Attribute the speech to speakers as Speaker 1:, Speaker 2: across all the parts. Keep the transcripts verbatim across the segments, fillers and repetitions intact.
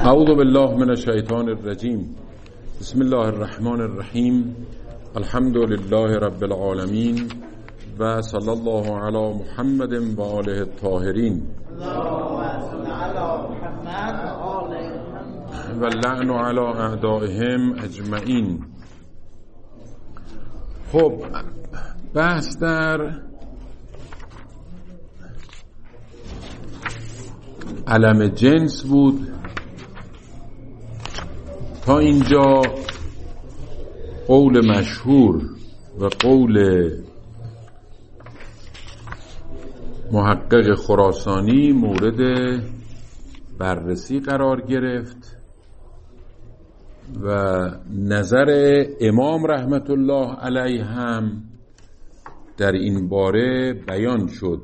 Speaker 1: اعوذ بالله من الشیطان الرجیم. بسم الله الرحمن الرحیم. الحمد لله رب العالمین و صلی الله علی محمد و آله الطاهرین و اللعن علی اعدائهم اجمعین. خب بحث در علم جنس بود. تا اینجا قول مشهور و قول محقق خراسانی مورد بررسی قرار گرفت و نظر امام رحمت الله علیه هم در این باره بیان شد.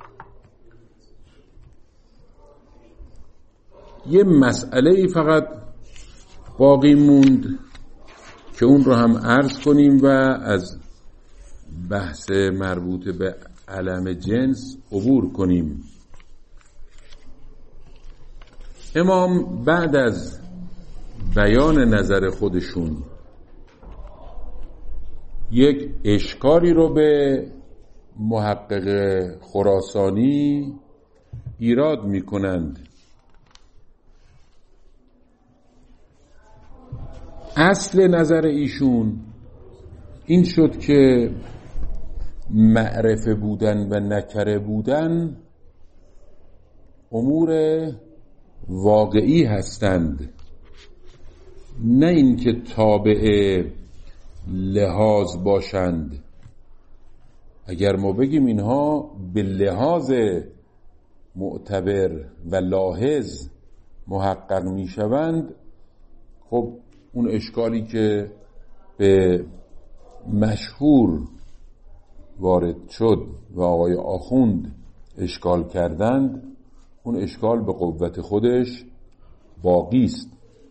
Speaker 1: یه مسئله فقط باقی موند که اون رو هم عرض کنیم و از بحث مربوط به علم جنس عبور کنیم. امام بعد از بیان نظر خودشون یک اشکالی رو به محقق خراسانی ایراد می کنند. اصل نظر ایشون این شد که معرفه بودن و نکره بودن امور واقعی هستند، نه اینکه تابع لحاظ باشند. اگر ما بگیم اینها به لحاظ معتبر و لاحظ محقق می شوند، خب اون اشکالی که به مشهور وارد شد و آقای آخوند اشکال کردند، اون اشکال به قوت خودش باقی است.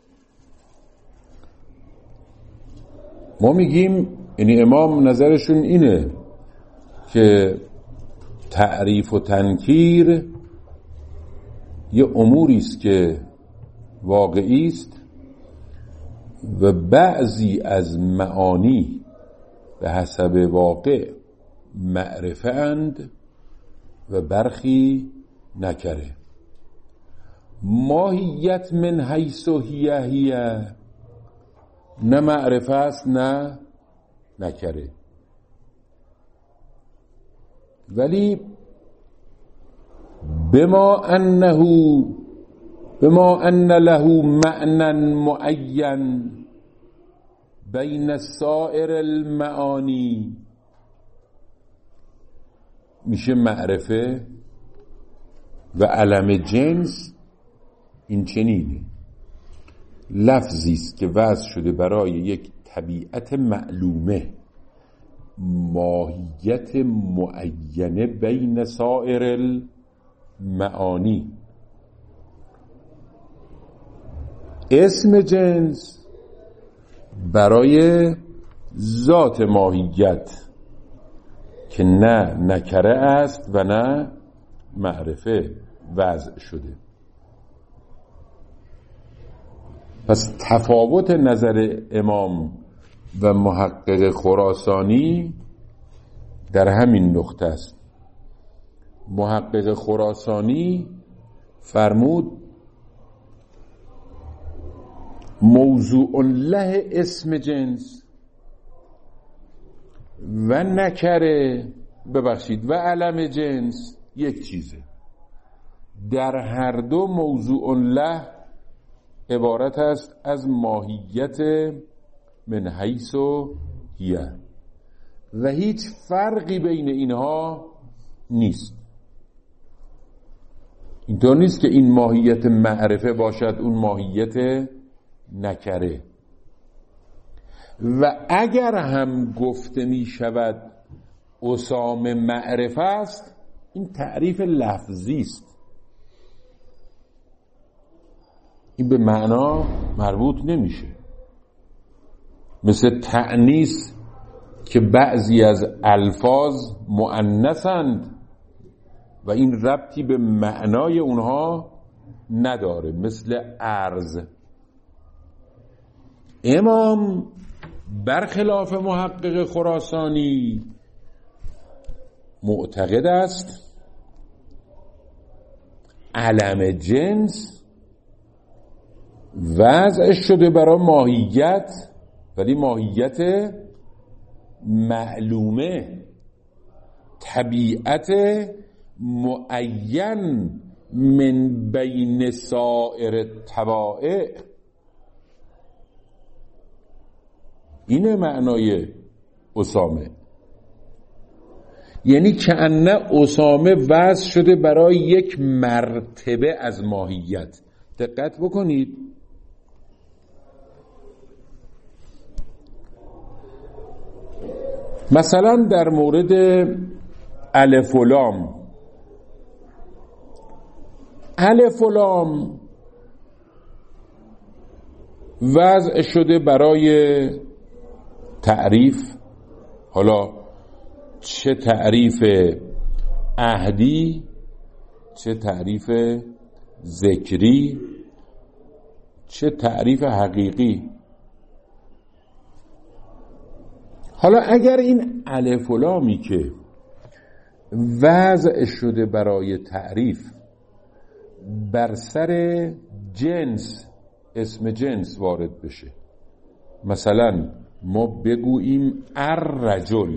Speaker 1: ما میگیم یعنی امام نظرشون اینه که تعریف و تنکیر یه اموری است که واقعی است و بعضی از معانی به حسب واقع معرفه اند و برخی نکره. ماهیت من حیث هیه هیه، نه معرفه است نه نکره، ولی بما انه بما ان له معنی معین بین سائر المعانی میشه معرفه. و علم جنس این چنینه، لفظی است که وضع شده برای یک طبیعت معلومه، ماهیت معینه بین سائر المعانی. اسم جنس برای ذات ماهیت که نه نکره است و نه معرفه وضع شده. پس تفاوت نظر امام و محقق خراسانی در همین نقطه است. محقق خراسانی فرمود موضوع له اسم جنس و نکره ببخشید و علم جنس یک چیزه. در هر دو موضوع له عبارت است از ماهیت من حیث و هیه و هیچ فرقی بین اینها نیست. اینطور نیست که این ماهیت معرفه باشد اون ماهیت نکره. و اگر هم گفته می شود اسام معرفه است، این تعریف لفظی است، این به معنا مربوط نمیشه. مثل تأنیث که بعضی از الفاظ مؤنثند و این ربطی به معنای اونها نداره، مثل ارز. امام برخلاف محقق خراسانی معتقد است علم جنس وضع شده برای ماهیت، ولی ماهیت معلومه، طبیعت معین من بین سائر طبائع. اینه معنای اسامه، یعنی کأنه اسامه وضع شده برای یک مرتبه از ماهیت. دقت بکنید، مثلا در مورد الف و لام، الف و لام وضع شده برای تعریف، حالا چه تعریف عهدی، چه تعریف ذکری، چه تعریف حقیقی. حالا اگر این الف و لامی که وضع شده برای تعریف بر سر جنس، اسم جنس وارد بشه، مثلا ما بگوییم الرجل،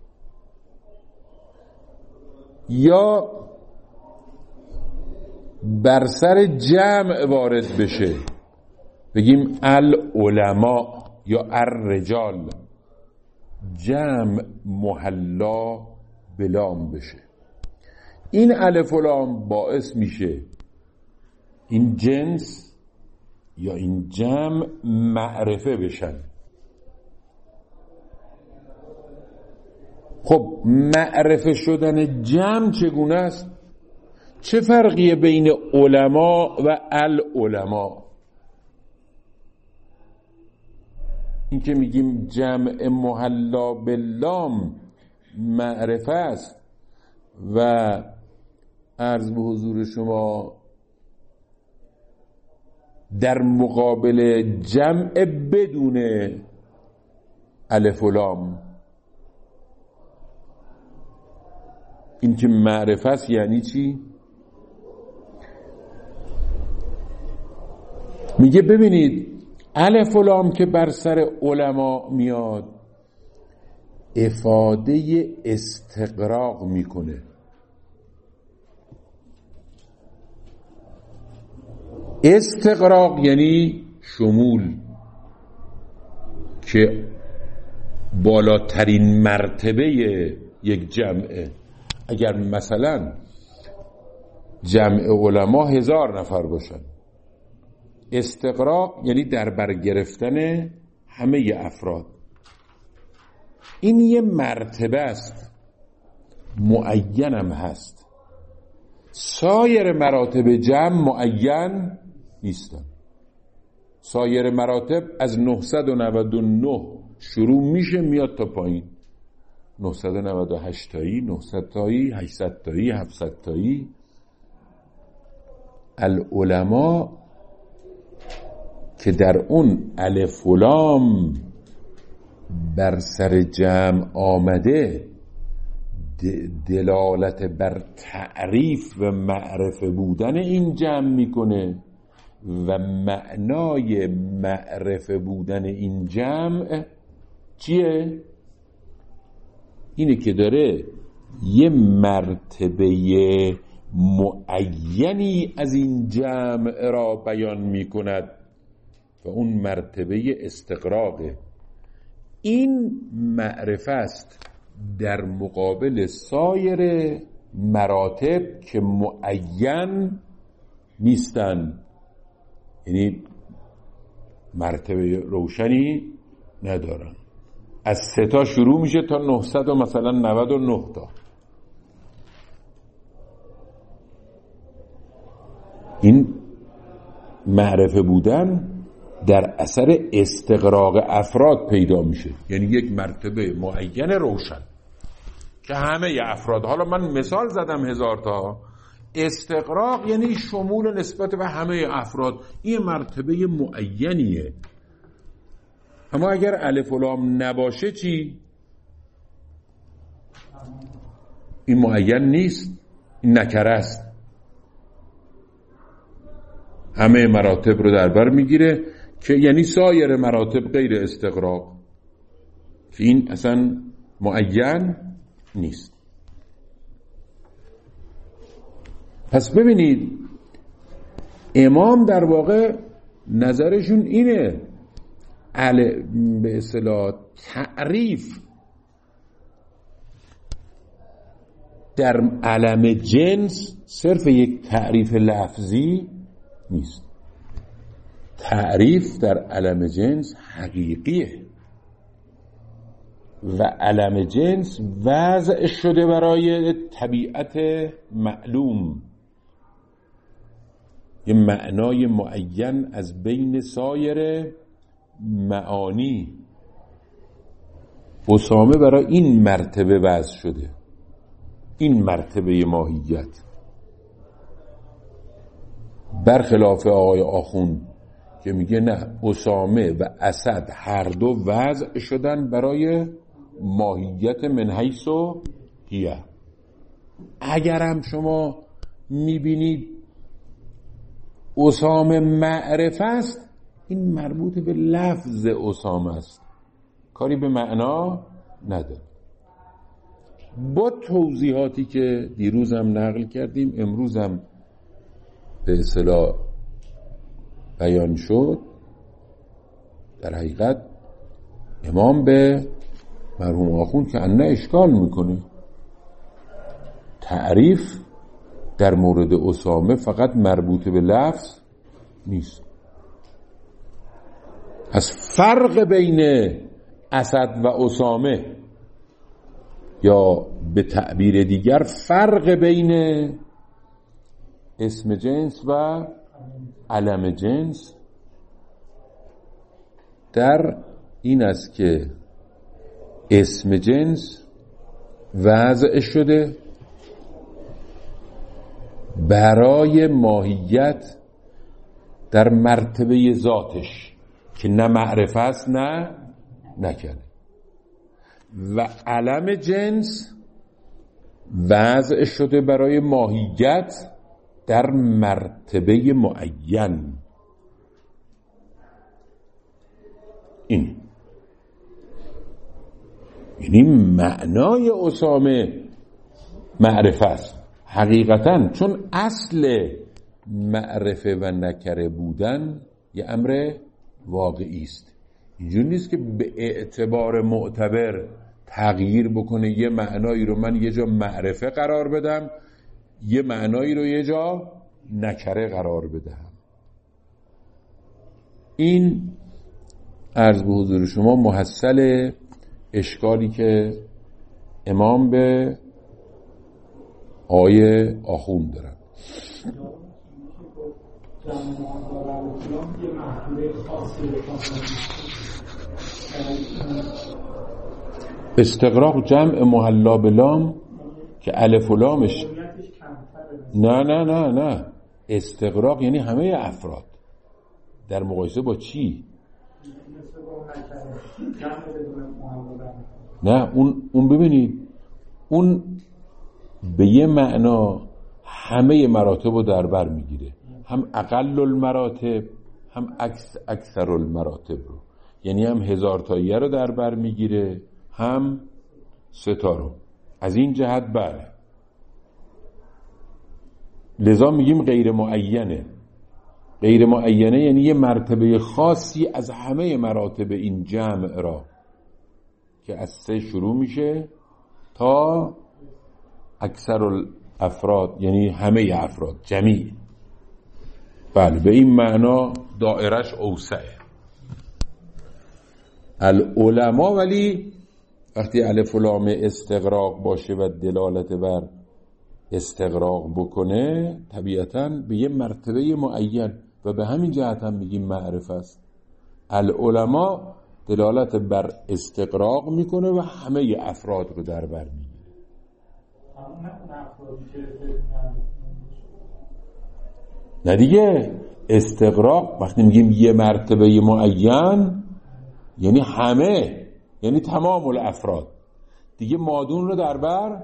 Speaker 1: یا بر سر جمع وارد بشه بگیم العلماء یا الرجال، جمع محلا بلام بشه، این الف و لام باعث میشه این جنس یا این جمع معرفه بشن. خب معرفه شدن جمع چگونه است؟ چه فرقیه بین علما و العلماء؟ این که میگیم جمع محلا باللام معرفه است و عرض به حضور شما در مقابل جمع بدون الف و لام، این که معرفه است یعنی چی؟ میگه ببینید الف و لام که بر سر علما میاد افاده استقراق میکنه. استقراق یعنی شمول، که بالاترین مرتبه یک جمعه. اگر مثلا جمع علما هزار نفر باشن، استقراق یعنی در بر گرفتن همه افراد. این یه مرتبه است، معینم هست. سایر مراتب جمع معین نیستن. سایر مراتب از نهصد و نود و نه شروع میشه میاد تا پایین، نهصد و نود و هشت تایی، نهصد تایی، هشتصد تایی، هفتصد تایی. العلماء که در اون الف و لام بر سر جمع آمده دلالت بر تعریف و معرفه بودن این جمع میکنه و معنای معرفه بودن این جمع چیه؟ اینه که داره یه مرتبه معینی از این جمع را بیان میکند و اون مرتبه استقراقه. این معرفه است در مقابل سایر مراتب که معین نیستن، یعنی مرتبه روشنی ندارن. از سه تا شروع میشه تا نهصد و مثلا نود و نه تا. این معرفه بودن در اثر استقراق افراد پیدا میشه، یعنی یک مرتبه معین روشن که همه افراد، حالا من مثال زدم هزار تا، استغراق یعنی شمول نسبت به همه افراد، این مرتبه معینیه. اما اگر الف و لام نباشه چی؟ این معین نیست، این نکره است، همه مراتب رو در بر میگیره، که یعنی سایر مراتب غیر استغراق، که این اصلا معین نیست. پس ببینید امام در واقع نظرشون اینه، به اصطلاح تعریف در علم جنس صرف یک تعریف لفظی نیست، تعریف در علم جنس حقیقیه و علم جنس وضع شده برای طبیعت معلوم، یه معنای معین از بین سایر معانی. اسامه برای این مرتبه وضع شده، این مرتبه ماهیت، برخلاف آقای آخوند که میگه نه، اسامه و اسد هر دو وضع شدن برای ماهیت من حیث و هیه. اگرم شما میبینید اسامه معرفه است، این مربوط به لفظ اسامه است، کاری به معنا نداره. با توضیحاتی که دیروزم نقل کردیم، امروزم به اصطلاح بیان شد، در حقیقت امام به مرحوم آخوند که انه اشکال میکنه، تعریف در مورد اسامه فقط مربوط به لفظ نیست. از فرق بین اسد و اسامه، یا به تعبیر دیگر فرق بین اسم جنس و علم جنس در این است که اسم جنس وضع شده برای ماهیت در مرتبه ذاتش که نه معرفه است نه نکنه، و علم جنس وضع شده برای ماهیت در مرتبه معین. این یعنی معنای اسامه معرفه است حقیقتاً، چون اصل معرفه و نکره بودن یه امر واقعی است. اینجوری نیست که به اعتبار معتبر تغییر بکنه، یه معنایی رو من یه جا معرفه قرار بدم، یه معنایی رو یه جا نکره قرار بدم. این عرض به حضور شما محصل اشکالی که امام به آیه آخوند دارن. استغراق جمع محلا بلام که الف و لامش نه نه نه نه استغراق یعنی همه افراد در مقایسه با چی؟ نه اون اون ببینید اون به یه معنا همه مراتب رو در بر میگیره، هم اقل المراتب هم اکثر المراتب رو، یعنی هم هزار تاییه رو در بر میگیره هم ستا رو. از این جهت بله، لذا میگیم غیر معینه. غیر معینه یعنی یه مرتبه خاصی از همه مراتب این جمع را که از سه شروع میشه تا اکثر الافراد، یعنی همه افراد، جمیع. بله به این معنا دائرش اوسعه. العلماء ولی وقتی الف و لام استغراق باشه و دلالت بر استغراق بکنه طبیعتاً به یه مرتبه معین و به همین جهت هم میگیم معرفت است. العلماء دلالت بر استغراق میکنه و همه افراد رو در بر میگیره. نه دیگه، استغراق وقتی میگیم یه مرتبه معین یعنی همه، یعنی تمام الافراد دیگه. مادون رو در بر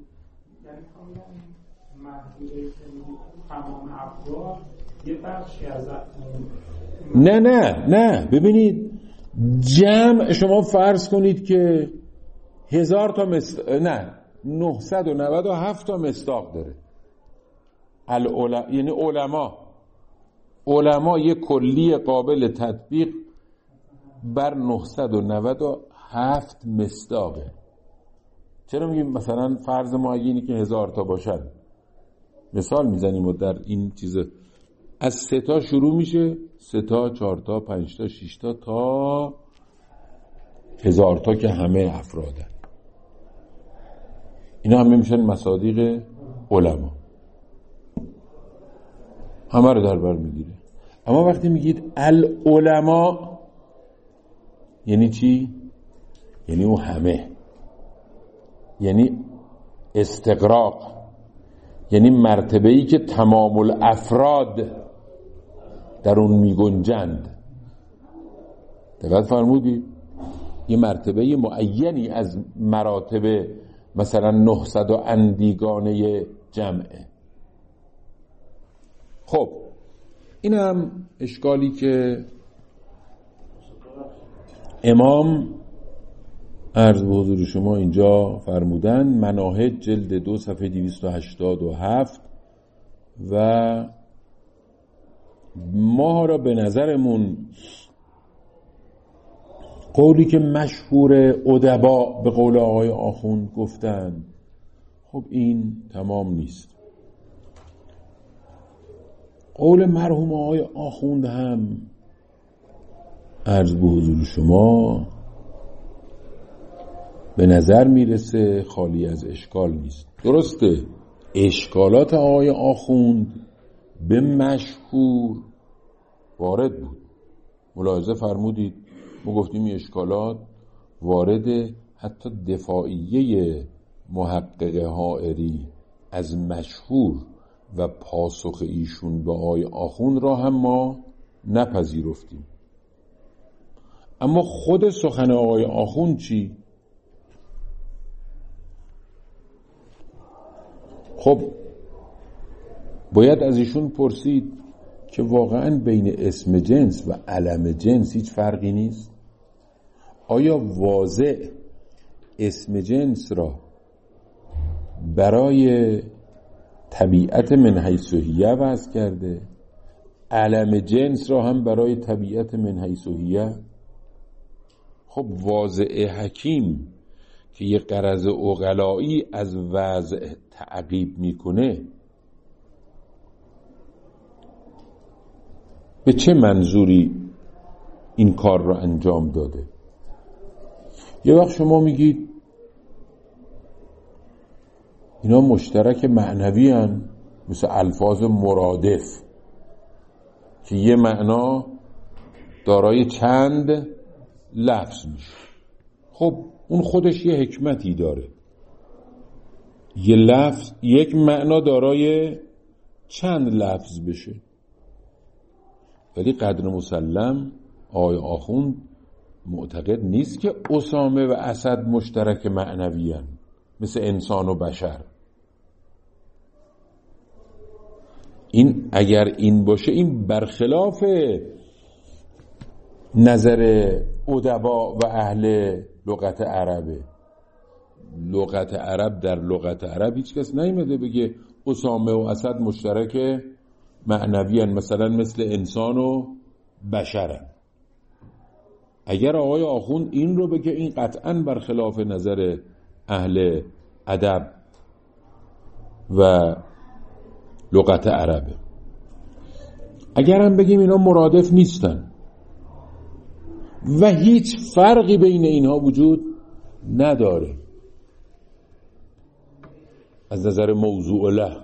Speaker 2: تمام افراد یه بخشی از
Speaker 1: نه نه نه ببینید، جمع شما فرض کنید که هزار تا مست... نه نهصد و نود و هفت تا مصداق داره. العلم... یعنی علما علما یه کلی قابل تطبیق بر نهصد و نود و هفت مصداقه. چرا میگیم مثلا فرض معینی که هزار تا باشن؟ مثال میزنیم و در این چیز از سه تا شروع میشه، سه تا، چهار تا، پنج تا، شش تا تا هزار تا که همه افرادن. اینا همه میشن مصادیق علما، همه رو در بر میگیره. اما وقتی میگید العلماء یعنی چی؟ یعنی اون همه، یعنی استغراق، یعنی مرتبه‌ای که تمام الافراد در اون میگنجند. دقت فرمودید؟ یه مرتبه معینی از مراتب مثلا نهصد و اندیگانه جمعه. خب این هم اشکالی که امام عرض به حضور شما اینجا فرمودن. مناهج جلد دو صفحه دویست و هشتاد و هفت. و ما را به نظرمون قولی که مشهور ادبا به قول آقای آخوند گفتن، خب این تمام نیست. قول مرحوم آقای آخوند هم عرض به حضور شما به نظر میرسه خالی از اشکال نیست. درسته اشکالات آقای آخوند به مشهور وارد بود. ملاحظه فرمودید ما گفتیم این اشکالات وارد حتی دفاعیه محقق حائری از مشهور و پاسخ ایشون به آقای آخوند را هم ما نپذیرفتیم. اما خود سخن آقای آخوند چی؟ خب باید از ایشون پرسید که واقعا بین اسم جنس و علم جنس هیچ فرقی نیست؟ آیا واضح اسم جنس را برای طبیعت من حیث هیه وضع کرده، علم جنس را هم برای طبیعت من حیث هیه؟ خب واضع حکیم که یه غرض عقلایی از وضع تعقیب میکنه به چه منظوری این کار را انجام داده؟ یه وقت شما میگید اینا مشترک معنوی هن، مثل الفاظ مرادف که یه معنا دارای چند لفظ میشه. خب اون خودش یه حکمتی داره، یه لفظ یک معنا دارای چند لفظ بشه. ولی قدر مسلم آقای آخوند معتقد نیست که اسامه و اسد مشترک معنوی هن، مثل انسان و بشر. این اگر این باشه این برخلاف نظر ادبا و اهل لغت عربه. لغت عرب در لغت عرب هیچ کس نیامده بگه اسامه و اسد مشترک معنوی هن، مثلا مثل انسان و بشرن. اگر آقای آخوند این رو بگه این قطعاً برخلاف نظر اهل ادب و لغت عربه. اگر هم بگیم اینا مرادف نیستن و هیچ فرقی بین اینها وجود نداره از نظر موضوع له،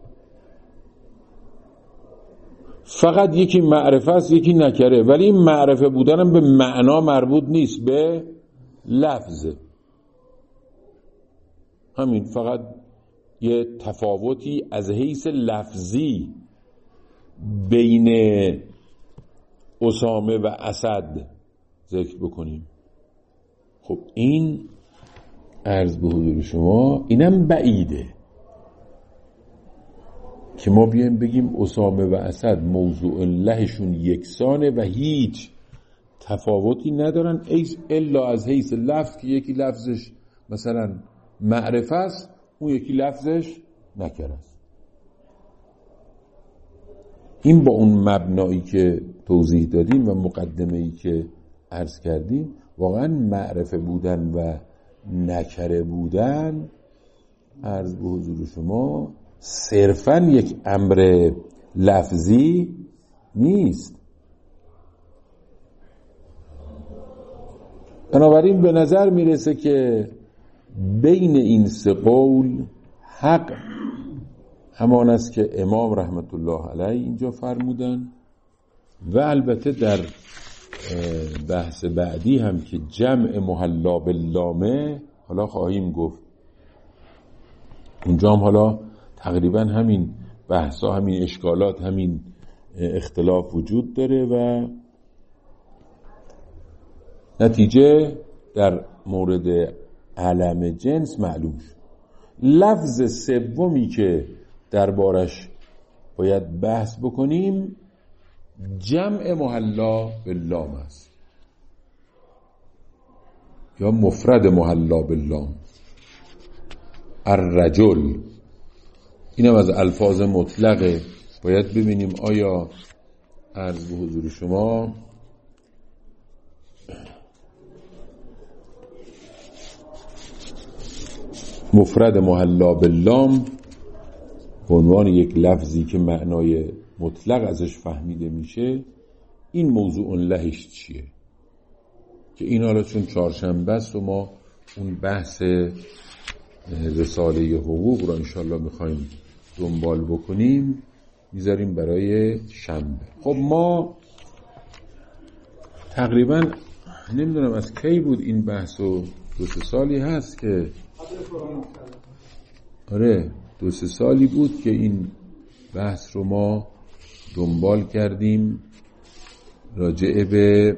Speaker 1: فقط یکی معرفه است یکی نکره، ولی این معرفه بودن هم به معنا مربوط نیست، به لفظه. همین، فقط یه تفاوتی از حیث لفظی بین اسامه و اسد ذکر بکنیم. خب این عرض به حضور شما اینم بعیده که ما بیایم بگیم اسامه و اسد موضوع لهشون یکسانه و هیچ تفاوتی ندارن الا از حیث لفظ که یکی لفظش مثلا معرفه است اون یکی لفظش نکره است. این با اون مبنایی که توضیح دادیم و مقدمه‌ای که عرض کردیم واقعا معرفه بودن و نکره بودن عرض به حضور شما صرفاً یک امر لفظی نیست. بنابراین به نظر میرسه که بین این سه قول حق همان است که امام رحمت الله علیه اینجا فرمودن و البته در بحث بعدی هم که جمع محلا باللامه حالا خواهیم گفت، اونجا هم حالا تقریبا همین بحثا همین اشکالات همین اختلاف وجود داره و نتیجه در مورد علم جنس معلوم شد. لفظ سومی که دربارش باید بحث بکنیم جمع محلا باللام است یا مفرد محلا باللام. الرجل اینم از الفاظ مطلقه. باید ببینیم آیا عرض به حضور شما مفرد محلا باللام به عنوان یک لفظی که معنای مطلق ازش فهمیده میشه این موضوع لهش چیه که این حالا چون چهارشنبه است و ما اون بحث رساله حقوق را انشالله میخوایم دنبال بکنیم میذاریم برای شنبه. خب ما تقریبا نمیدونم از کی بود این بحث و دو سه سالی هست که آره دو سه سالی بود که این بحث رو ما دنبال کردیم راجع به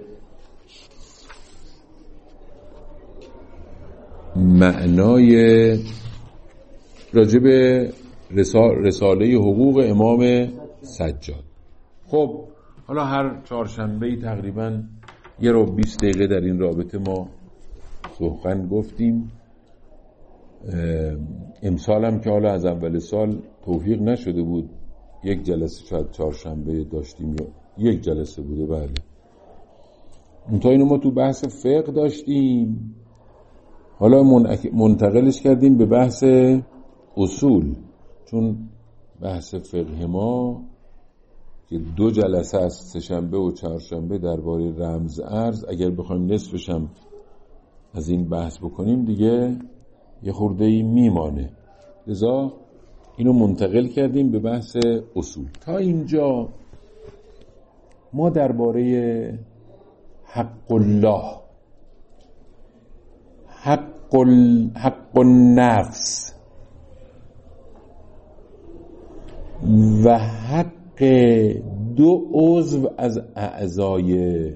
Speaker 1: معنای راجع به رساله حقوق امام سجاد. خب حالا هر چهارشنبه‌ای تقریبا یه رو بیست دقیقه در این رابطه ما سخن گفتیم. امسال هم که حالا از اول سال توفیق نشده بود یک جلسه شاید چهارشنبه داشتیم یا یک جلسه بوده. بله اونتا اینو ما تو بحث فقه داشتیم، حالا منتقلش کردیم به بحث اصول، چون بحث فقه ما که دو جلسه است سه‌شنبه و چهارشنبه درباره رمز ارز، اگر بخوایم نصفش هم از این بحث بکنیم دیگه یه خورده‌ای میمانه، لذا اینو منتقل کردیم به بحث اصول. تا اینجا ما درباره حق الله، حق, ال... حق النفس و حق دو عضو از اعضای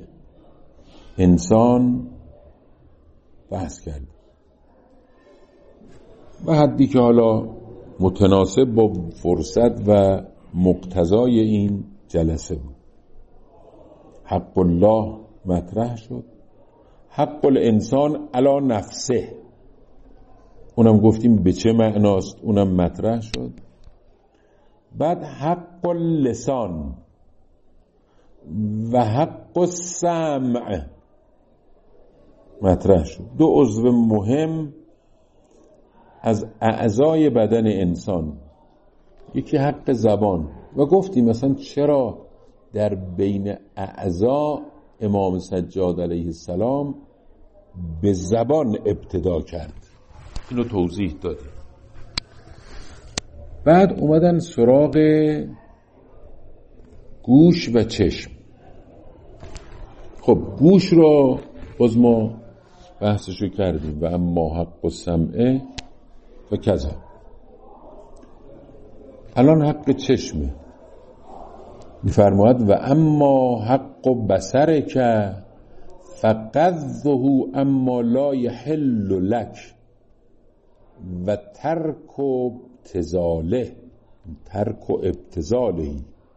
Speaker 1: انسان بحث کردیم و حدی که حالا متناسب با فرصت و مقتضای این جلسه بود. حق الله مطرح شد، حق الانسان علی نفسه اونم گفتیم به چه معناست، اونم مطرح شد. بعد حق اللسان و حق السمع مطرح شد، دو عضو مهم از اعضای بدن انسان. یکی حق زبان و گفتیم مثلا چرا در بین اعضا امام سجاد علیه السلام به زبان ابتدا کرد، اینو توضیح داده. بعد اومدن سراغ گوش و چشم. خب گوش رو باز ما بحثشو کردیم و اما حق السمع و کذا. الان حق چشمه. میفرماید و اما حق بصرک فقذه اما لا یحل لک و ترک ابتذاله ترک ابتذاله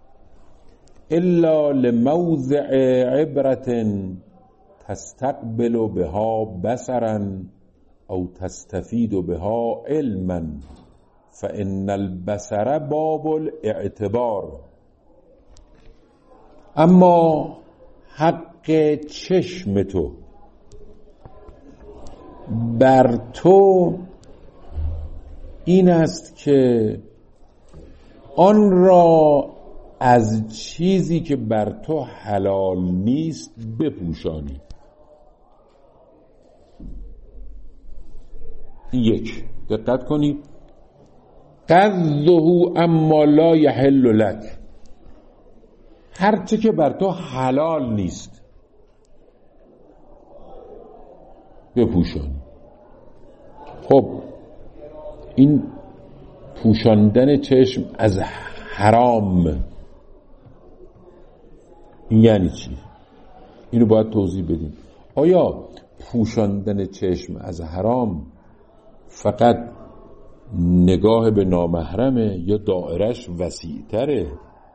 Speaker 1: الا لموضع عبرة تستقبل بها بصرا او تستفید بها علما فان البصر باب الاعتبار. اما حق چشم تو بر تو این است که آن را از چیزی که بر تو حلال نیست بپوشانی. یک، دقت کنید، قذه اما لا یحل لک، هرچه که بر تو حلال نیست بپوشانی. خب این پوشاندن چشم از حرام یعنی چی؟ اینو باید توضیح بدیم. آیا پوشاندن چشم از حرام فقط نگاه به نامحرمه یا دایرش وسیع‌تره؟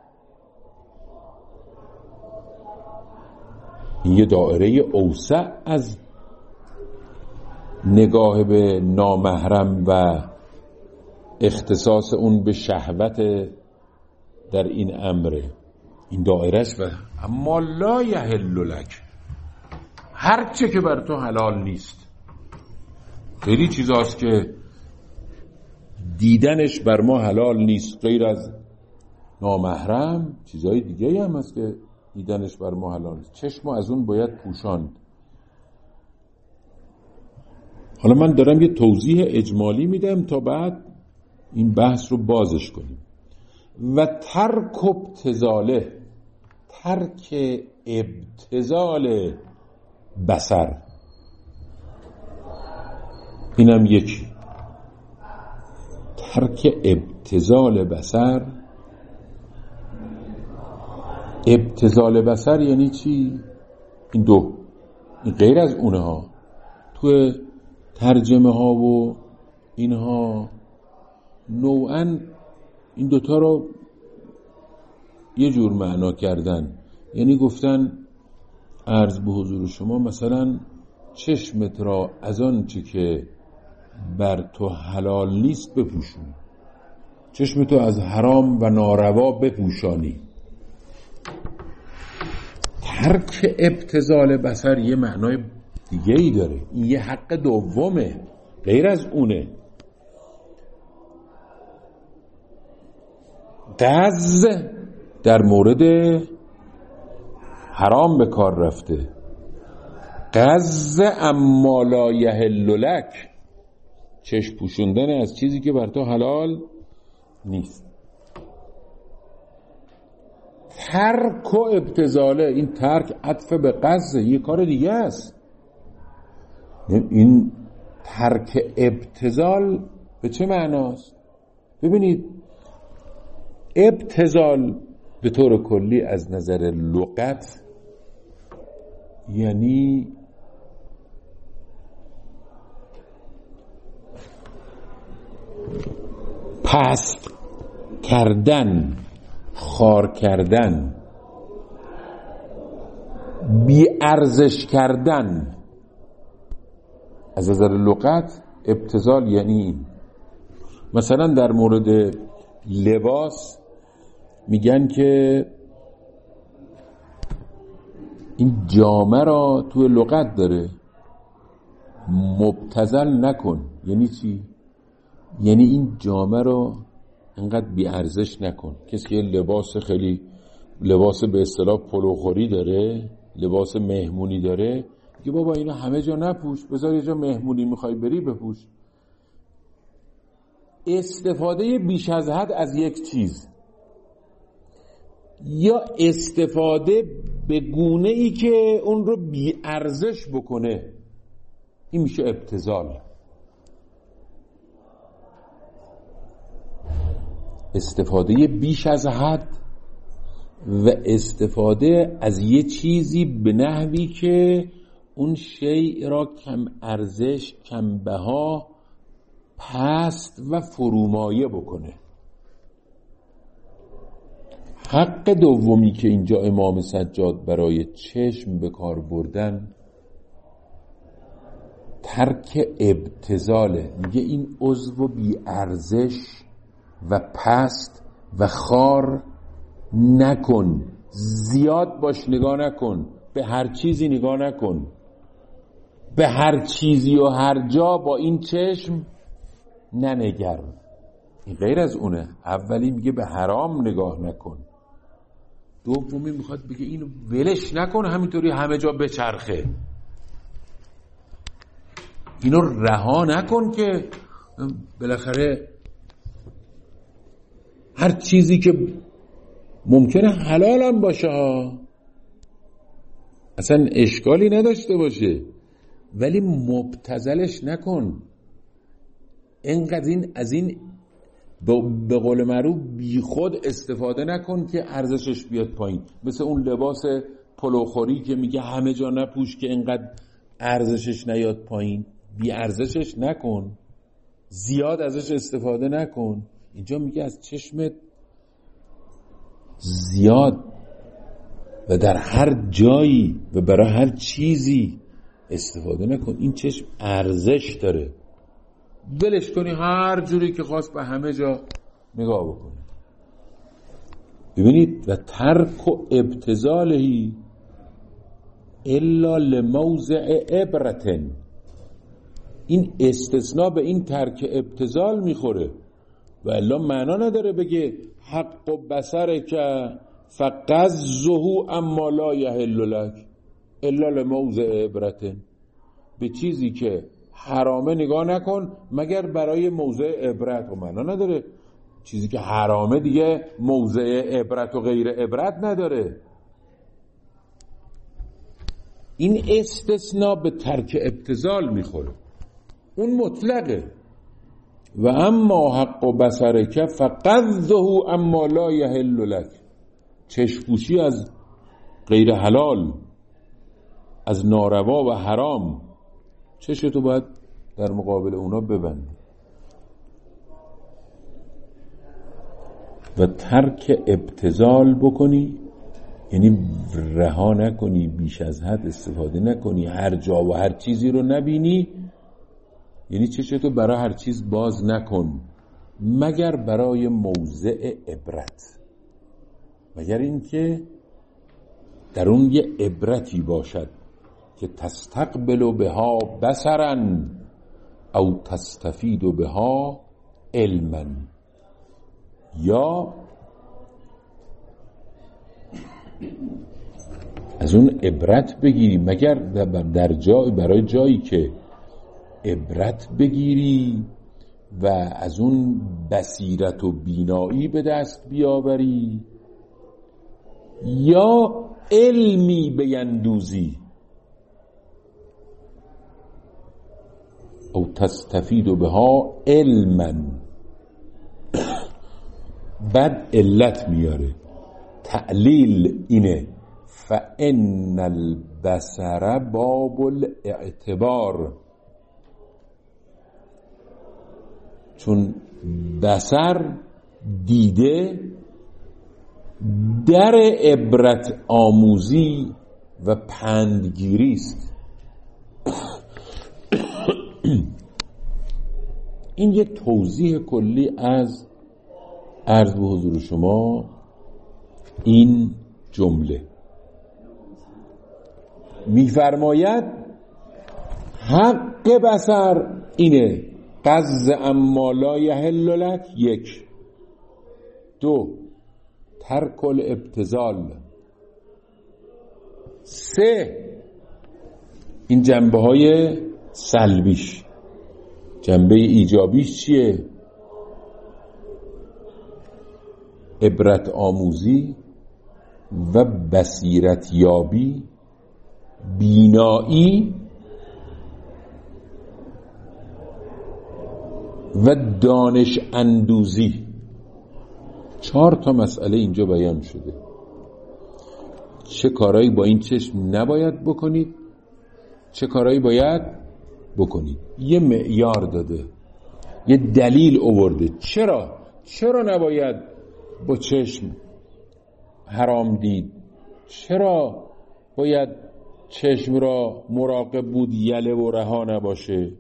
Speaker 1: یه دایره اوسع از نگاه به نامحرم و اختصاص اون به شهوت در این امره. این دایرش و اما لا یحل لک، هر چه که بر تو حلال نیست. خیلی چیزاست که دیدنش بر ما حلال نیست غیر از نامحرم، چیزهای دیگه هم هست که دیدنش بر ما حلال نیست. چشم از اون باید پوشاند. حالا من دارم یه توضیح اجمالی میدم تا بعد این بحث رو بازش کنیم. و ترک ابتذاله، ترک ابتذال بصر، اینم یکی. ترک ابتذال بصر، ابتذال بصر یعنی چی؟ این دو، این غیر از اونه ها. تو ترجمه ها و اینها نوعاً این دوتا رو یه جور معنا کردن، یعنی گفتن عرض به حضور شما مثلا چشمت را از آن چی که بر تو حلال نیست بپوشونی، چشمتو از حرام و ناروا بپوشانی. ترک ابتذال بصر یه معنای دیگه ای داره، این یه حق دومه غیر از اونه. قذ در مورد حرام به کار رفته، قذ اما لا یحل لک، چشم پوشوندن از چیزی که بر تو حلال نیست. ترک و ابتذاله، این ترک عطف به قذ، یه کار دیگه است. این ترک ابتذال به چه معناست؟ ببینید ابتذال به طور کلی از نظر لغت یعنی پست کردن، خار کردن، بی ارزش کردن. از نظر لغت ابتذال یعنی این. مثلا در مورد لباس میگن که این جامه را توی لغت داره مبتذل نکن. یعنی چی؟ یعنی این جامه را انقدر بی ارزش نکن. کسی که لباس خیلی لباس به اصطلاح پلوخوری داره، لباس مهمونی داره، که بابا اینا همه جا نپوش، بذار یه جا مهمونی میخوای بری بپوش. استفاده بیش از حد از یک چیز یا استفاده به گونه ای که اون رو بی ارزش بکنه، این میشه ابتذال. استفاده بیش از حد و استفاده از یه چیزی به نحوی که اون شیء را کم ارزش، کم بها، پست و فرومایه بکنه. حق دومی که اینجا امام سجاد برای چشم به کار بردن ترک ابتذاله. میگه این عضو بی ارزش و پست و خار نکن، زیاد باش نگاه نکن، به هر چیزی نگاه نکن، به هر چیزی و هر جا با این چشم ننگر. این غیر از اونه. اولی میگه به حرام نگاه نکن، دومی میخواد بگه اینو ولش نکن همینطوری همه جا بچرخه، اینو رها نکن که بالاخره هر چیزی که ممکنه حلال هم باشه ها، اصلا اشکالی نداشته باشه، ولی مبتذلش نکن. اینقدر این از این به قول معروف بی خود استفاده نکن که ارزشش بیاد پایین. مثل اون لباس پلوخوری که میگه همه جا نپوش که اینقدر ارزشش نیاد پایین. بی ارزشش نکن، زیاد ازش استفاده نکن. اینجا میگه از چشمت زیاد و در هر جایی و برای هر چیزی استفاده نکن. این چشم ارزش داره، ولش کنی هر جوری که خواست به همه جا نگاه بکنه. ببینید و ترک و ابتذالهی الا لموضع عبرتن، این استثناء به این ترک ابتذال میخوره و الا معنا نداره بگه حق و بصر که فقزه اما لا یحل لک الا لموضع عبرتن، به چیزی که حرامه نگاه نکن مگر برای موضع عبرت. و معنا نداره چیزی که حرامه دیگه موضع عبرت و غیر عبرت نداره. این استثناء به ترک ابتذال میخوره، اون مطلقه. و اما حق و بصرک فقذه اما لا یحل لک، چشم‌پوشی از غیر حلال، از ناروا و حرام، چشتو باید در مقابل اونا ببند. و ترک ابتذال بکنی یعنی رها نکنی، بیش از حد استفاده نکنی، هر جا و هر چیزی رو نبینی، یعنی چشتو برای هر چیز باز نکن مگر برای موضع عبرت، مگر اینکه در اون یه عبرتی باشد که تستقبل بها بصرا او تستفید بها علما، یا از اون عبرت بگیری، مگر در جای برای جایی که عبرت بگیری و از اون بصیرت و بینایی به دست بیاوری، یا علمی بیندوزی او تستفید بها علما. بعد علت میاره، تعلیل اینه فان البصر باب الاعتبار، چون بصر دیده در عبرت آموزی و پندگیری است. این یه توضیح کلی از عرض به حضور شما این جمله. میفرماید حق بصر اینه قز اما لا یحل لک، یک. دو ترک الابتذال. سه این جنبه های سلبیش. جنبه ایجابیش چیه؟ عبرت آموزی و بصیرت یابی، بینایی و دانش اندوزی. چهار تا مسئله اینجا بیان شده. چه کارهایی با این چشم نباید بکنید، چه کارهایی باید بکنید. یه معیار داده، یه دلیل آورده. چرا چرا نباید با چشم حرام دید؟ چرا باید چشم را مراقب بود یله و رها نباشه؟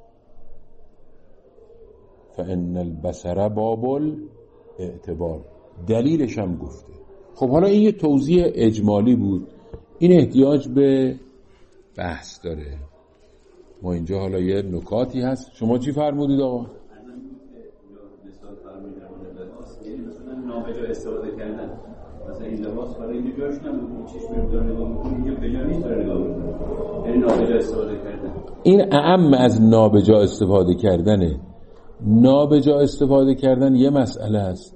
Speaker 1: فان البصر باب الاعتبار، دلیلش هم گفته. خب حالا این یه توضیح اجمالی بود، این احتیاج به بحث داره. ما اینجا حالا یه نکاتی هست. شما چی فرمودید آقا؟
Speaker 3: مثال فرمودید مثلا نابجا استفاده کردن، مثلا این لباس برای اینجا جاش نبود، چشم رو داره نگاه می‌کنه، اینجا به جا نیست داره نگاه می‌کنه، یعنی نابجا استفاده کردن.
Speaker 1: این اعم از نابجا استفاده کردنه. نابجا استفاده کردن یه مسئله است،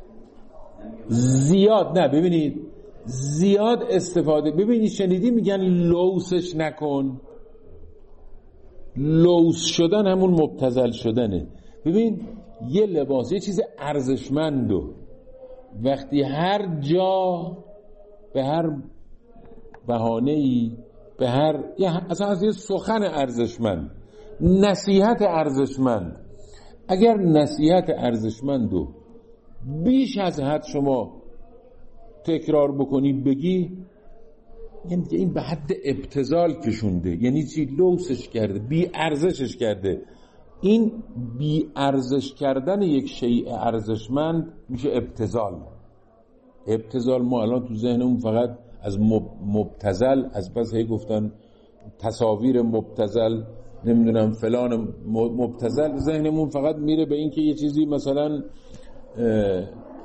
Speaker 1: زیاد نه. ببینید زیاد استفاده، ببینید شنیدی میگن لوسش نکن. لوس شدن همون مبتذل شدنه. ببین یه لباس، یه چیز ارزشمندو وقتی هر جا به هر بهانه‌ای، به هر اصلا از یه سخن ارزشمند، نصیحت ارزشمند، اگر نصیحت ارزشمندو بیش از حد شما تکرار بکنی بگی، یعنی این به حد ابتذال کشونده. یعنی چی؟ لوسش کرده، بی ارزشش کرده. این بی ارزش کردن یک شیء ارزشمند میشه ابتذال. ابتذال ما الان تو ذهنمون فقط از مبتذل، از بس هی گفتن تصاویر مبتذل، نمیدونم فلان مبتذل، ذهنمون فقط میره به این که یه چیزی مثلا اه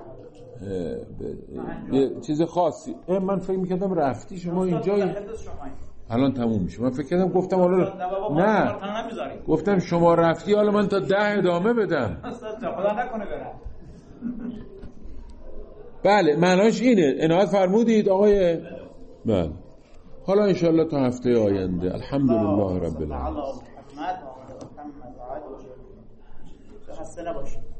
Speaker 1: یه چیز خاصی. من فکر میکردم رفتی شما اینجا الان تموم میشه. من فکر کردم گفتم حالا نه، گفتم شما رفتی حالا من تا ده ادامه بدم.
Speaker 2: خدا نکنه برم.
Speaker 1: بله معناش اینه. عنایت فرمودید آقای. بله حالا انشالله تا هفته آینده. الحمدلله رب العالمین.